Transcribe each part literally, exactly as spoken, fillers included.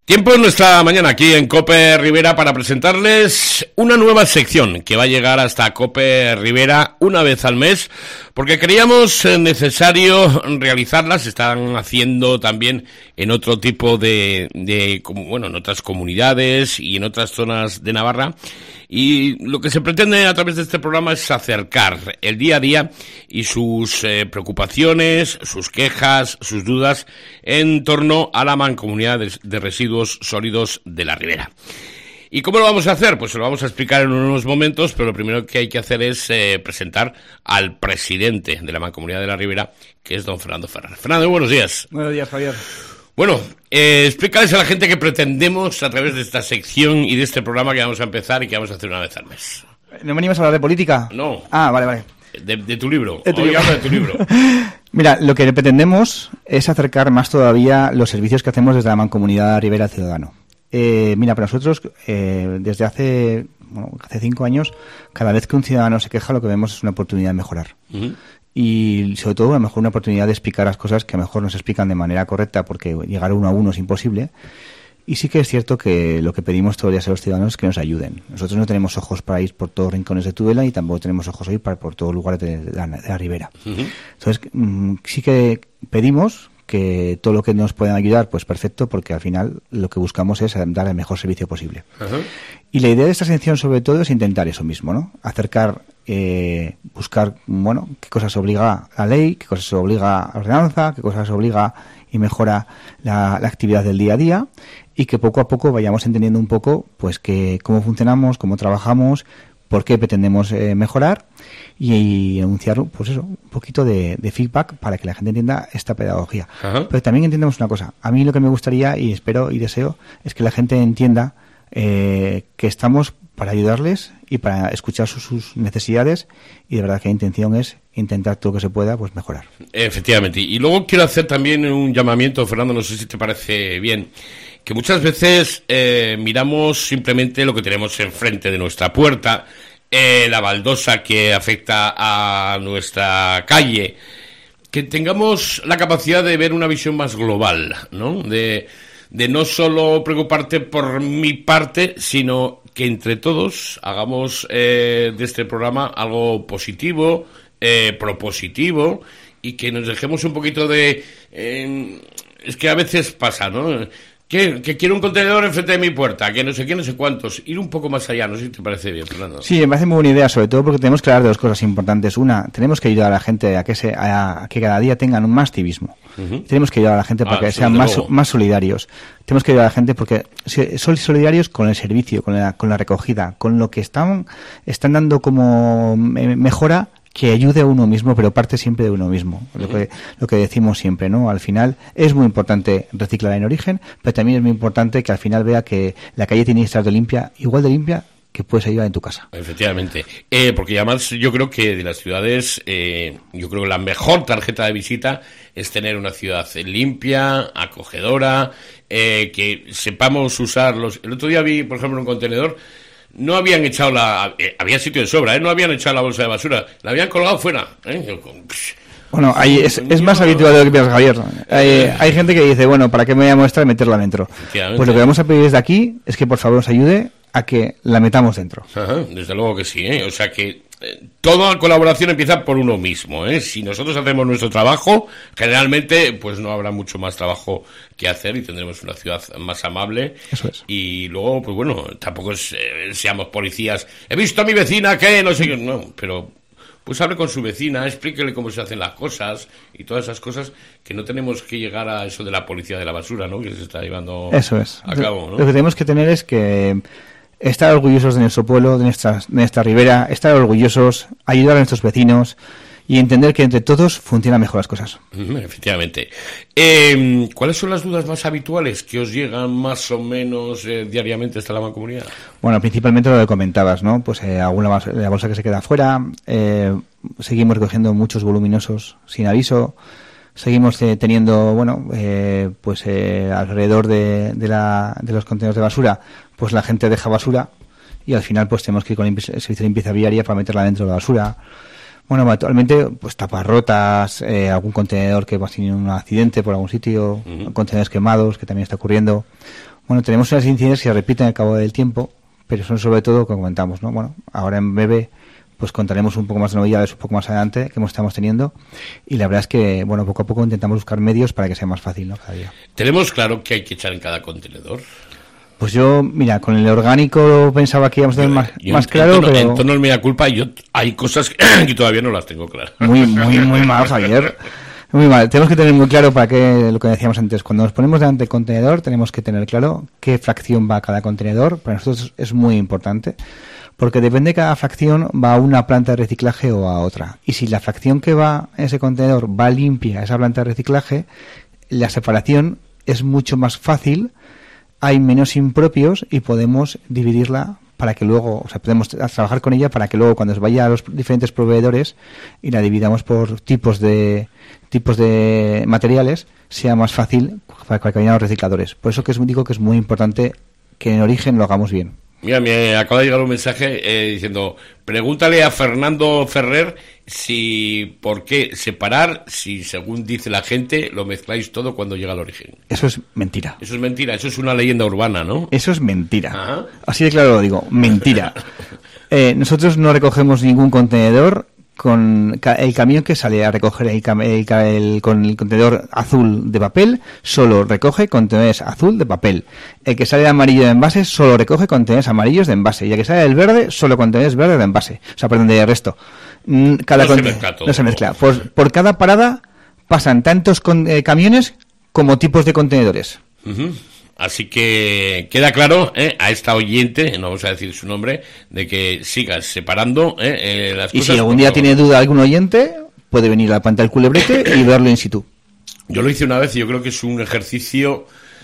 Tiempo en nuestra mañana aquí en COPE Rivera para presentarles una nueva sección que va a llegar hasta COPE Rivera una vez al mes, porque creíamos necesario realizarlas. Se están haciendo también en otro tipo de, de, bueno, en otras comunidades y en otras zonas de Navarra. Y lo que se pretende a través de este programa es acercar el día a día y sus eh, preocupaciones, sus quejas, sus dudas en torno a la mancomunidad de, de residuos sólidos de la Ribera. ¿Y cómo lo vamos a hacer? Pues se lo vamos a explicar en unos momentos, pero lo primero que hay que hacer es eh, presentar al presidente de la mancomunidad de la Ribera, que es don Fernando Ferrer. Fernando, buenos días. Buenos días, Javier. Bueno, eh, explícales a la gente que pretendemos a través de esta sección y de este programa que vamos a empezar y que vamos a hacer una vez al mes. ¿No venimos a hablar de política? No. Ah, vale, vale. De, de tu libro. De tu Hoy libro. hablo de tu libro. Mira, lo que pretendemos es acercar más todavía los servicios que hacemos desde la Mancomunidad Ribera Ciudadano. Eh, mira, para nosotros, eh, desde hace, bueno, hace cinco años, cada vez que un ciudadano se queja, lo que vemos es una oportunidad de mejorar. Uh-huh. Y sobre todo, a lo mejor una oportunidad de explicar las cosas que a lo mejor no se explican de manera correcta, porque llegar uno a uno es imposible. Y sí que es cierto que lo que pedimos todos los días a los ciudadanos es que nos ayuden. Nosotros no tenemos ojos para ir por todos los rincones de Tudela y tampoco tenemos ojos para ir para, por todos los lugares de, de, la, de la Ribera. Uh-huh. Entonces, mm, sí que pedimos que todo lo que nos puedan ayudar, pues perfecto, porque al final lo que buscamos es dar el mejor servicio posible. Uh-huh. Y la idea de esta sección, sobre todo, es intentar eso mismo, ¿no? Acercar, eh, buscar, bueno, qué cosas obliga la ley, qué cosas obliga la ordenanza, qué cosas obliga y mejora la, la actividad del día a día, y que poco a poco vayamos entendiendo un poco, pues, que cómo funcionamos, cómo trabajamos, por qué pretendemos eh, mejorar y, y anunciar, pues eso, un poquito de, de feedback para que la gente entienda esta pedagogía. Uh-huh. Pero también entendemos una cosa. A mí lo que me gustaría y espero y deseo es que la gente entienda eh, que estamos para ayudarles y para escuchar sus, sus necesidades, y de verdad que la intención es intentar todo lo que se pueda, pues mejorar. Efectivamente. Y luego quiero hacer también un llamamiento, Fernando, no sé si te parece bien, que muchas veces eh, miramos simplemente lo que tenemos enfrente de nuestra puerta, eh, la baldosa que afecta a nuestra calle, que tengamos la capacidad de ver una visión más global, ¿no? De, de no solo preocuparte por mi parte, sino que entre todos hagamos eh, de este programa algo positivo, eh, propositivo, y que nos dejemos un poquito de... Eh, es que a veces pasa, ¿no? Que, que quiero un contenedor enfrente de mi puerta, que no sé qué, no sé cuántos. Ir un poco más allá, no sé si te parece bien, Fernando. Sí, me parece muy buena idea, sobre todo porque tenemos que hablar de dos cosas importantes. Una, tenemos que ayudar a la gente a que se, a, a que cada día tengan un más civismo. Uh-huh. Tenemos que ayudar a la gente para ah, que sean más, más solidarios. Tenemos que ayudar a la gente porque son solidarios con el servicio, con la, con la recogida, con lo que están, están dando como mejora, que ayude a uno mismo, pero parte siempre de uno mismo. Uh-huh. Lo que, lo que decimos siempre, ¿no? Al final es muy importante reciclar en origen, pero también es muy importante que al final vea que la calle tiene que estar de limpia, igual de limpia que puedes ayudar en tu casa. Efectivamente. Eh, porque además yo creo que de las ciudades, eh, yo creo que la mejor tarjeta de visita es tener una ciudad limpia, acogedora, eh, que sepamos usar los... El otro día vi, por ejemplo, un contenedor. No habían echado la... Eh, había sitio de sobra, ¿eh? No habían echado la bolsa de basura. La habían colgado fuera, ¿eh? Bueno, ahí es, es más habitual de lo que piensas, Javier. Hay, hay gente que dice, bueno, ¿para qué me voy a mostrar y meterla dentro? Pues lo que vamos a pedir desde aquí es que por favor nos ayude a que la metamos dentro. Ajá, desde luego que sí, ¿eh? O sea que eh, toda colaboración empieza por uno mismo, ¿eh? Si nosotros hacemos nuestro trabajo, generalmente pues no habrá mucho más trabajo que hacer y tendremos una ciudad más amable. Eso es. Y luego, pues bueno, tampoco es, eh, seamos policías. He visto a mi vecina que no sé qué, no, pero... pues hable con su vecina, explíquele cómo se hacen las cosas y todas esas cosas, que no tenemos que llegar a eso de la policía de la basura, ¿no? Que se está llevando eso es. a cabo, ¿no? Lo que tenemos que tener es que estar orgullosos de nuestro pueblo, de nuestra, de nuestra ribera, estar orgullosos, ayudar a nuestros vecinos y entender que entre todos funcionan mejor las cosas. Efectivamente. Eh, ¿Cuáles son las dudas más habituales que os llegan más o menos eh, diariamente hasta la mancomunidad? Bueno, principalmente lo que comentabas, ¿no? Pues eh, alguna la bolsa que se queda afuera, eh, seguimos recogiendo muchos voluminosos sin aviso, seguimos eh, teniendo, bueno, eh, pues eh, alrededor de, de, la, de los contenedores de basura, pues la gente deja basura y al final pues tenemos que ir con el servicio de limpieza viaria para meterla dentro de la basura. Bueno, actualmente, pues tapas rotas, eh, algún contenedor que va a tener un accidente por algún sitio, uh-huh. contenedores quemados, que también está ocurriendo. Bueno, tenemos unas incidencias que se repiten al cabo del tiempo, pero son sobre todo, como comentamos, ¿no? Bueno, ahora en breve pues contaremos un poco más de novedades un poco más adelante que estamos teniendo, y la verdad es que, bueno, poco a poco intentamos buscar medios para que sea más fácil, ¿no? Cada día. ¿Tenemos claro qué hay que echar en cada contenedor? Pues yo, mira, con el orgánico pensaba que íbamos a tener más, yo, más en, claro, en tono, pero... En tono es media culpa, yo hay cosas que todavía no las tengo claras. Muy, muy, muy mal, Javier. Muy mal. Tenemos que tener muy claro para qué, lo que decíamos antes, cuando nos ponemos delante del contenedor tenemos que tener claro qué fracción va a cada contenedor. Para nosotros es muy importante, porque depende de cada fracción va a una planta de reciclaje o a otra. Y si la fracción que va en ese contenedor va limpia a esa planta de reciclaje, la separación es mucho más fácil, hay menos impropios y podemos dividirla para que luego, o sea, podemos trabajar con ella para que luego cuando se vaya a los diferentes proveedores y la dividamos por tipos de tipos de materiales, sea más fácil para que vayan a los recicladores. Por eso que es, digo que es muy importante que en origen lo hagamos bien. Mira, me acaba de llegar un mensaje eh, diciendo, pregúntale a Fernando Ferrer si por qué separar, si según dice la gente lo mezcláis todo cuando llega al origen. Eso es mentira. Eso es mentira, eso es una leyenda urbana, ¿no? Eso es mentira. Ajá. Así de claro lo digo, mentira. eh, nosotros no recogemos ningún contenedor con el camión que sale a recoger el, el, el, con el contenedor azul de papel, solo recoge contenedores azul de papel. El que sale de amarillo de envase solo recoge contenedores amarillos de envase. Y el que sale del verde, solo contenedores verdes de envase. O sea, perdón, de resto. Cada no, se mezcla todo, no se mezcla. Por, por cada parada pasan tantos con, eh, camiones como tipos de contenedores. Uh-huh. Así que queda claro eh, a esta oyente, no vamos a decir su nombre, de que sigas separando eh, eh, las y cosas. Y si algún día tiene duda algún oyente, puede venir a la planta del Culebrete y verlo in situ. Yo lo hice una vez y yo creo que es un ejercicio...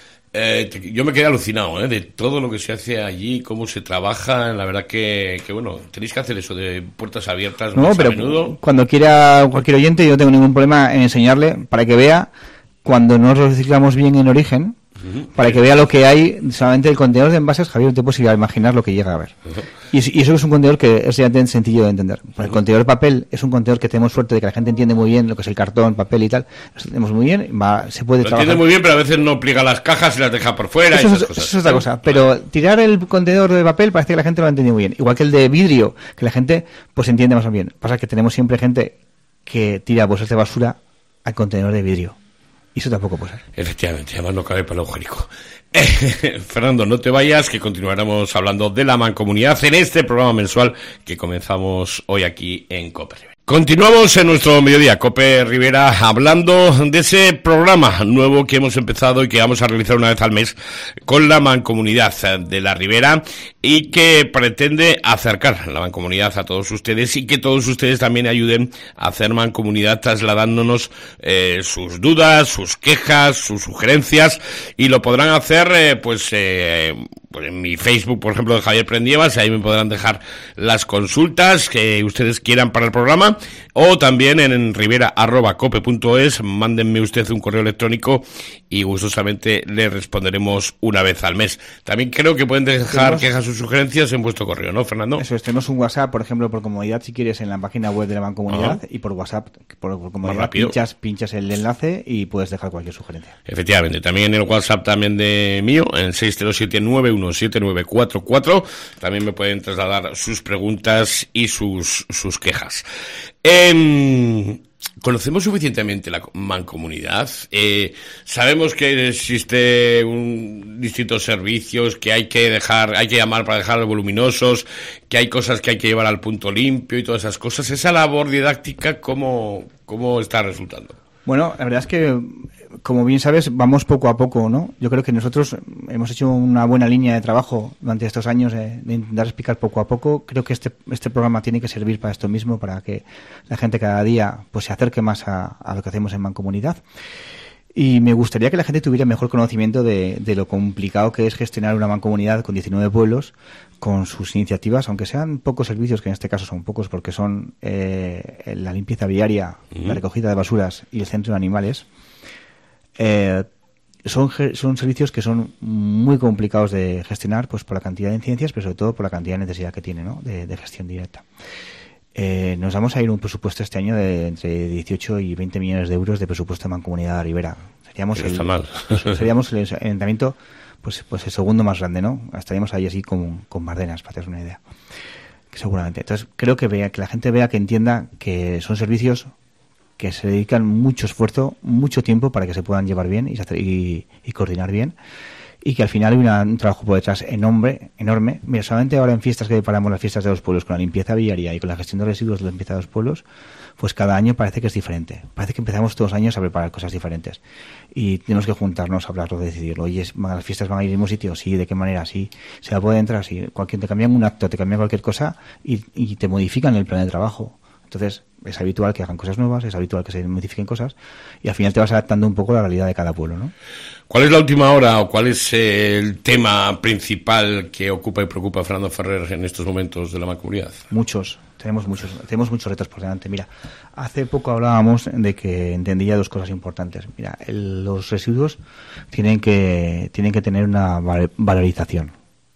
Eh, te, yo me quedé alucinado eh, de todo lo que se hace allí, cómo se trabaja. La verdad que, que bueno, tenéis que hacer eso de puertas abiertas no, más pero a menudo. Cuando quiera cualquier oyente, yo no tengo ningún problema en enseñarle para que vea cuando no lo reciclamos bien en origen. Uh-huh. Para que vea lo que hay, solamente el contenedor de envases, Javier, no te puedes imaginar lo que llega a ver. Uh-huh. Y, y eso es un contenedor que es realmente sencillo de entender. Uh-huh. El contenedor de papel es un contenedor que tenemos suerte de que la gente entiende muy bien lo que es el cartón, papel y tal. Lo entendemos muy bien, va, se puede lo trabajar. entiende muy bien, pero a veces no pliega las cajas y las deja por fuera. Eso, y esas es, cosas. eso es otra cosa. Pero vale. Tirar el contenedor de papel parece que la gente lo ha entendido muy bien. Igual que el de vidrio, que la gente pues entiende más o menos bien. Pasa que tenemos siempre gente que tira bolsas de basura al contenedor de vidrio. Y eso tampoco puede ser. Efectivamente, además no cabe para el agujerico. Eh, Fernando, no te vayas, que continuaremos hablando de la mancomunidad en este programa mensual que comenzamos hoy aquí en COPE Rivera. Continuamos en nuestro mediodía, COPE Rivera, hablando de ese programa nuevo que hemos empezado y que vamos a realizar una vez al mes con la mancomunidad de la Ribera y que pretende acercar la mancomunidad a todos ustedes y que todos ustedes también ayuden a hacer mancomunidad trasladándonos eh, sus dudas, sus quejas, sus sugerencias, y lo podrán hacer eh, pues, eh, pues en mi Facebook, por ejemplo, de Javier Prendievas, ahí me podrán dejar las consultas que ustedes quieran para el programa, o también en rivera arroba cope punto es, mándenme usted un correo electrónico y gustosamente le responderemos una vez al mes. También creo que pueden dejar quejas o sugerencias en vuestro correo, ¿no, Fernando? Eso es, tenemos un WhatsApp, por ejemplo, por comodidad, si quieres, en la página web de la mancomunidad, uh-huh. y por WhatsApp, por, por comodidad, pinchas, pinchas el enlace y puedes dejar cualquier sugerencia. Efectivamente, también en el WhatsApp también de mío, en seis cero siete nueve uno siete nueve cuatro cuatro, también me pueden trasladar sus preguntas y sus, sus quejas. Eh, ¿Conocemos suficientemente la mancomunidad? Eh, sabemos que existe un distintos servicios, que hay que dejar, hay que llamar para dejar voluminosos, que hay cosas que hay que llevar al punto limpio y todas esas cosas. Esa labor didáctica, ¿cómo, cómo está resultando? Bueno, la verdad es que, como bien sabes, vamos poco a poco, ¿no? Yo creo que nosotros hemos hecho una buena línea de trabajo durante estos años de, de intentar explicar poco a poco. Creo que este este programa tiene que servir para esto mismo, para que la gente cada día pues se acerque más a, a lo que hacemos en Mancomunidad. Y me gustaría que la gente tuviera mejor conocimiento de, de lo complicado que es gestionar una mancomunidad con diecinueve pueblos, con sus iniciativas, aunque sean pocos servicios, que en este caso son pocos porque son eh, la limpieza viaria, uh-huh. la recogida de basuras y el centro de animales. Eh, son, son servicios que son muy complicados de gestionar, pues por la cantidad de incidencias, pero sobre todo por la cantidad de necesidad que tiene, ¿no? de, de gestión directa. Eh, nos vamos a ir un presupuesto este año de entre dieciocho y veinte millones de euros de presupuesto de Mancomunidad de Ribera. Seríamos no el, está mal. seríamos el ayuntamiento pues, pues el segundo más grande, ¿no? Estaríamos ahí así con, con Bardenas, para haceros una idea. Seguramente. Entonces, creo que vea, que la gente vea, que entienda que son servicios que se dedican mucho esfuerzo, mucho tiempo para que se puedan llevar bien y, y, y coordinar bien. Y que al final hay una, un trabajo por detrás enorme, enorme. Mira, solamente ahora en fiestas que preparamos las fiestas de los pueblos con la limpieza viaria y con la gestión de residuos de la limpieza de los pueblos, pues cada año parece que es diferente. Parece que empezamos todos los años a preparar cosas diferentes. Y tenemos que juntarnos, hablarlo, decidirlo. Oye, ¿las fiestas van a ir al mismo sitio? Sí, ¿de qué manera? Sí. ¿Se va a poder entrar? Sí. Cualquier, te cambian un acto, te cambian cualquier cosa y, y te modifican el plan de trabajo. Entonces, es habitual que hagan cosas nuevas, es habitual que se modifiquen cosas y al final te vas adaptando un poco a la realidad de cada pueblo, ¿no? ¿Cuál es la última hora o cuál es el tema principal que ocupa y preocupa a Fernando Ferrer en estos momentos de la Mancomunidad? Muchos, tenemos muchos, tenemos muchos retos por delante. Mira, hace poco hablábamos de que entendía dos cosas importantes. Mira, el, los residuos tienen que, tienen que tener una valorización.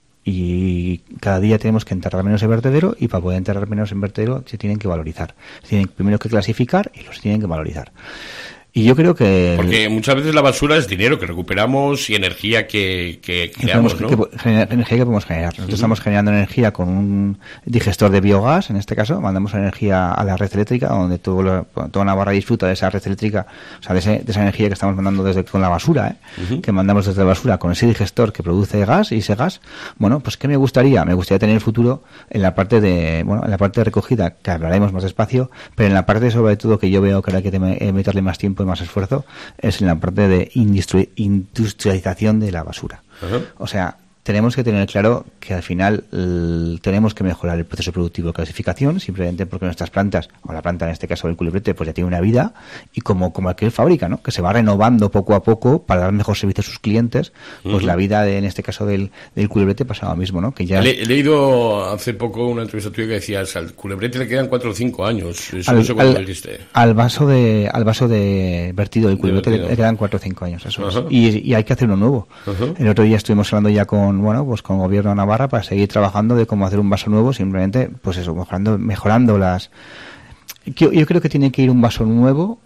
Y cada día tenemos que enterrar menos en vertedero y para poder enterrar menos en vertedero se tienen que valorizar. Se tienen primero que clasificar y los tienen que valorizar. Y yo creo que... Porque muchas veces la basura es dinero que recuperamos y energía que, que creamos, que, ¿no? Que, generar, energía que podemos generar. Nosotros uh-huh. estamos generando energía con un digestor de biogás, en este caso. Mandamos energía a la red eléctrica, donde todo lo, toda Navarra disfruta de esa red eléctrica, o sea, de, ese, de esa energía que estamos mandando desde con la basura, ¿eh? Uh-huh. Que mandamos desde la basura con ese digestor que produce gas, y ese gas, bueno, pues ¿qué me gustaría? Me gustaría tener el futuro en la parte de, bueno, en la parte de recogida, que hablaremos más despacio, pero en la parte sobre todo que yo veo que hay que meterle más tiempo y más esfuerzo, es en la parte de industri- industrialización de la basura. Uh-huh. O sea, tenemos que tener claro que al final l- tenemos que mejorar el proceso productivo de clasificación, simplemente porque nuestras plantas, o la planta en este caso del Culebrete, pues ya tiene una vida, y como, como aquel fábrica, ¿no? Que se va renovando poco a poco para dar mejor servicio a sus clientes, pues uh-huh. la vida de, en este caso del, del Culebrete pasa lo mismo, ¿no? Que ya... Le, he leído hace poco una entrevista tuya que decías, al Culebrete le quedan cuatro o cinco años. Eso al, no sé cuándo al, dijiste. Al vaso de, al vaso de vertido del Culebrete de le, le quedan cuatro o cinco años, eso uh-huh. es. Y, y hay que hacer uno nuevo. Uh-huh. El otro día estuvimos hablando ya con, bueno, pues con el gobierno de Navarra para seguir trabajando de cómo hacer un vaso nuevo, simplemente, pues eso, mejorando, mejorando las... Yo, yo creo que tiene que ir un vaso nuevo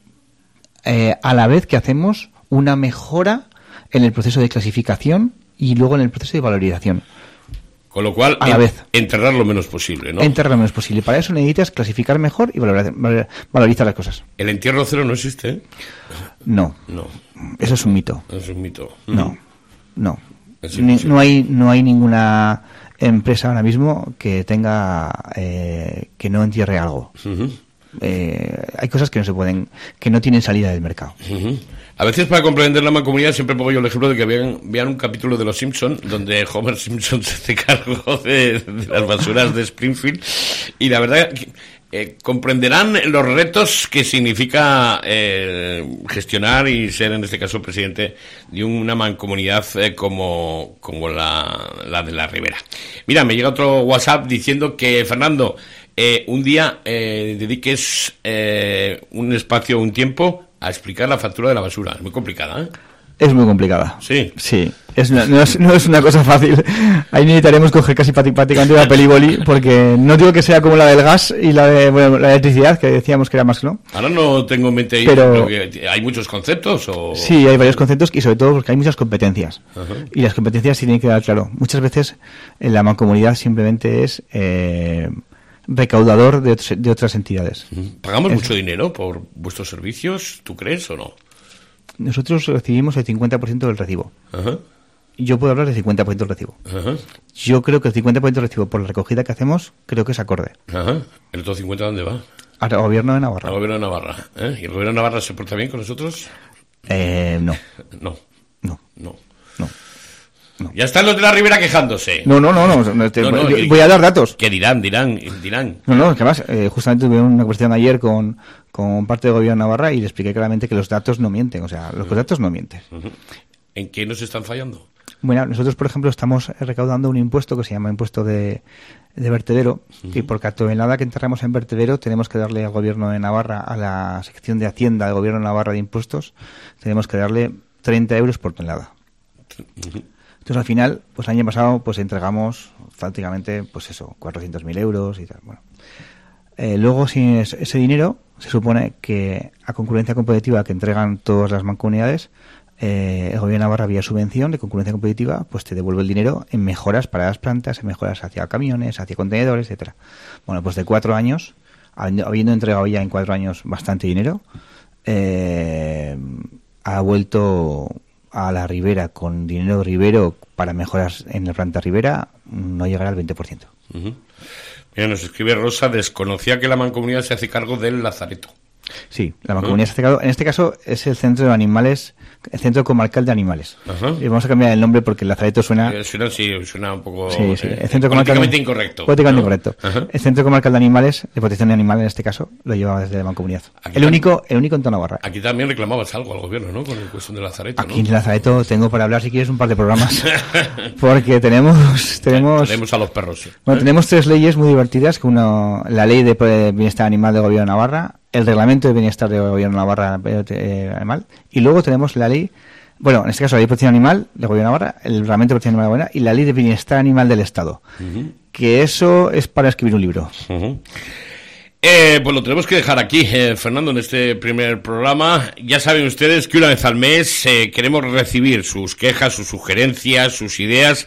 eh, a la vez que hacemos una mejora en el proceso de clasificación y luego en el proceso de valorización. Con lo cual, a la en, vez. enterrar lo menos posible, ¿no? Enterrar lo menos posible. Para eso necesitas clasificar mejor y valorar, valorizar las cosas. ¿El entierro cero no existe? ¿eh? No. No. Eso es un mito. Es un mito. No. No. Ni, no hay no hay ninguna empresa ahora mismo que tenga eh, que no entierre algo. Uh-huh. Eh, hay cosas que no se pueden, que no tienen salida del mercado. Uh-huh. A veces, para comprender la mancomunidad, siempre pongo yo el ejemplo de que vean, vean un capítulo de Los Simpson donde Homer Simpson se hace cargo de, de las basuras de Springfield, y la verdad que eh, comprenderán los retos que significa eh, gestionar y ser, en este caso, presidente de una mancomunidad eh, como, como la, la de la Ribera. Mira, me llega otro WhatsApp diciendo que, Fernando, eh, un día eh, dediques eh, un espacio, un tiempo a explicar la factura de la basura. Es muy complicada, ¿eh? Es muy complicada. Sí. Sí. Es una, no, es, no es una cosa fácil. Ahí necesitaremos coger casi prácticamente una pelíboli, porque no digo que sea como la del gas y la de bueno, la electricidad, que decíamos que era más, ¿no? Ahora no tengo en mente ahí, pero, pero que hay muchos conceptos. ¿O? Sí, hay varios conceptos y sobre todo porque hay muchas competencias. Uh-huh. Y las competencias tienen que quedar claro. Muchas veces en la mancomunidad simplemente es eh, recaudador de, de otras entidades. Uh-huh. ¿Pagamos es, mucho dinero por vuestros servicios? ¿Tú crees o no? Nosotros recibimos el cincuenta por ciento del recibo. Uh-huh. Yo puedo hablar del cincuenta por ciento del recibo. Uh-huh. Yo creo que el cincuenta por ciento del recibo por la recogida que hacemos, creo que es acorde. Uh-huh. ¿El otro cincuenta dónde va? Al gobierno de Navarra. Al gobierno de Navarra. ¿Eh? ¿Y el gobierno de Navarra se porta bien con nosotros? Eh, no. No. No. No. No. No. Ya están los de la Ribera quejándose. No, no, no, no, no, te, no, no yo, y, voy a dar datos. Que dirán, dirán, dirán. No, no, es que además, eh, justamente tuve una conversación ayer con, con parte del gobierno de Navarra y le expliqué claramente que los datos no mienten, o sea, los uh-huh. datos no mienten. Uh-huh. ¿En qué nos están fallando? Bueno, nosotros, por ejemplo, estamos recaudando un impuesto que se llama impuesto de, de vertedero, uh-huh. y por cada tonelada que enterramos en vertedero tenemos que darle al gobierno de Navarra, a la sección de Hacienda del gobierno de Navarra de impuestos, tenemos que darle treinta euros por tonelada. Uh-huh. Entonces, al final, pues el año pasado, pues entregamos prácticamente, pues eso, cuatrocientos mil euros y tal. Bueno, eh, luego, sin ese dinero, se supone que a concurrencia competitiva que entregan todas las mancomunidades, eh, el gobierno de Navarra, vía subvención de concurrencia competitiva, pues te devuelve el dinero en mejoras para las plantas, en mejoras hacia camiones, hacia contenedores, etcétera. Bueno, pues de cuatro años, habiendo entregado ya en cuatro años bastante dinero, eh, ha vuelto a la Ribera con dinero Ribero para mejoras en la planta Ribera, no llegará al veinte por ciento. Uh-huh. Mira, nos escribe Rosa, desconocía que la Mancomunidad se hace cargo del Lazareto. Sí, la Mancomunidad uh-huh. se hace cargo, en este caso es el Centro de Animales, el Centro Comarcal de Animales. Uh-huh. Y vamos a cambiar el nombre porque el Lazareto suena... Eh, suena, sí, suena un poco... Sí, sí. Eh, el Centro políticamente incorrecto. Políticamente ¿no? incorrecto. Uh-huh. El Centro Comarcal de Animales, de protección de animales en este caso, lo llevaba desde la Mancomunidad. Aquí el único, el único en toda Navarra. Aquí también reclamabas algo al gobierno, ¿no? Con la cuestión del Lazareto, Aquí ¿no? en el Lazareto tengo para hablar, si quieres, un par de programas. Porque tenemos... Tenemos, tenemos a los perros, sí. Bueno, ¿eh? Tenemos tres leyes muy divertidas, que uno, la Ley de Bienestar Animal del Gobierno de Navarra, el Reglamento de Bienestar del Gobierno de Navarra eh, Animal, y luego tenemos la ley, bueno, en este caso la Ley de Protección Animal del Gobierno de Navarra, el Reglamento de Protección Animal de Navarra y la Ley de Bienestar Animal del Estado. Uh-huh. Que eso es para escribir un libro. Uh-huh. Eh, pues lo tenemos que dejar aquí, eh, Fernando, en este primer programa. Ya saben ustedes que una vez al mes eh, queremos recibir sus quejas, sus sugerencias, sus ideas,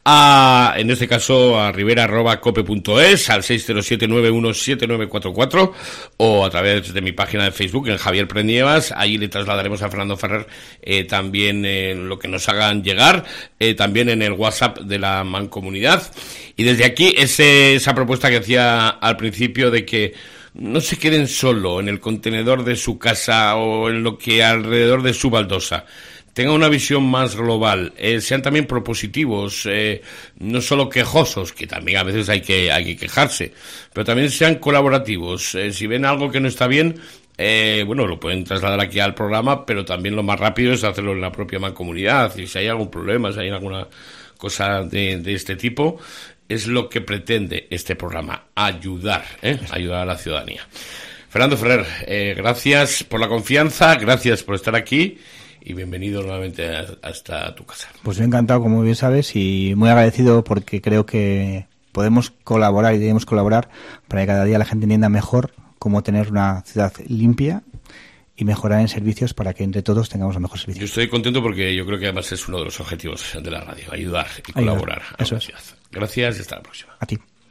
a, en este caso a ribera arroba cope punto es, al seis cero siete nueve uno siete nueve cuatro cuatro, o a través de mi página de Facebook, en Javier Prenievas. Allí le trasladaremos a Fernando Ferrer eh, también eh, lo que nos hagan llegar, eh, también en el WhatsApp de la Mancomunidad. Y desde aquí, ese, esa propuesta que hacía al principio de que no se queden solo en el contenedor de su casa o en lo que alrededor de su baldosa. Tengan una visión más global, eh, sean también propositivos, eh, no solo quejosos, que también a veces hay que, hay que quejarse, pero también sean colaborativos. Eh, si ven algo que no está bien, eh, bueno, lo pueden trasladar aquí al programa, pero también lo más rápido es hacerlo en la propia Mancomunidad. Y si hay algún problema, si hay alguna cosa de, de este tipo, es lo que pretende este programa, ayudar, ¿eh? ayudar a la ciudadanía. Fernando Ferrer, eh, gracias por la confianza, gracias por estar aquí y bienvenido nuevamente a, hasta tu casa. Pues yo encantado, como bien sabes, y muy agradecido porque creo que podemos colaborar y debemos colaborar para que cada día la gente entienda mejor cómo tener una ciudad limpia y mejorar en servicios para que entre todos tengamos los mejores servicios. Yo estoy contento porque yo creo que además es uno de los objetivos de la radio, ayudar y colaborar ayudar, a eso la es. ciudad. Gracias y hasta la próxima. A ti.